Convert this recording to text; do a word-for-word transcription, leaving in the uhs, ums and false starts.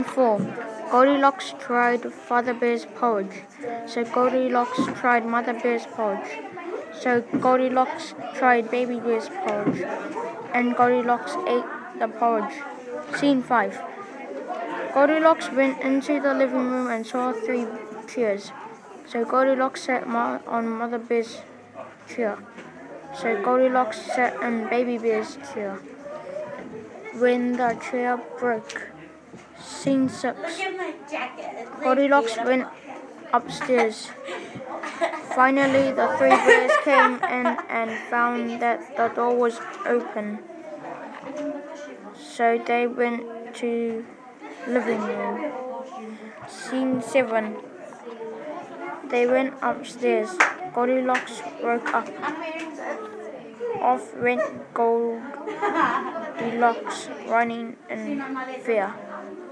four. Goldilocks tried Father Bear's porridge, so Goldilocks tried Mother Bear's porridge. So Goldilocks tried Baby Bear's porridge, and Goldilocks ate the porridge. Scene five. Goldilocks went into the living room and saw three chairs. So Goldilocks sat on Mother Bear's chair. So Goldilocks sat on Baby Bear's chair. When the chair broke. Scene six. Goldilocks went upstairs. Finally, the three bears came in and found that the door was open. So they went to living room. Scene seven. They went upstairs. Goldilocks woke up. Off went Goldilocks, running in fear.